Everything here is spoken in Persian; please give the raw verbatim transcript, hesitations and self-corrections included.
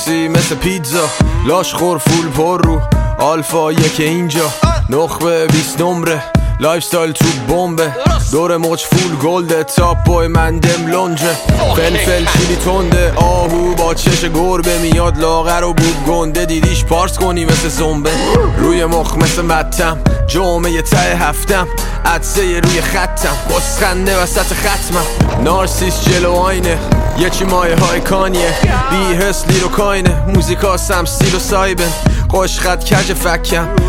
فارسی مثل پیتزا، لاش خور فول پر رو آلفا یک اینجا، نخبه بیست نمره لایف ستایل تو بمبه، دور موج فول گلده تاپ بای من دم لنجه، فلفل چیلی تنده آهو با چش گربه، میاد لاغر و بوب گنده دیدیش پارس کنی مثل زنبه، روی مخ مثل متم جمعه ته هفتم، عدسه روی خطم بسخنده وسط ختمم، نارسیس جلو آینه یه چی مایه های کانیه، بی حس لیر و کاینه موزیکا سم سیل و سایبن، قش خط کج فکم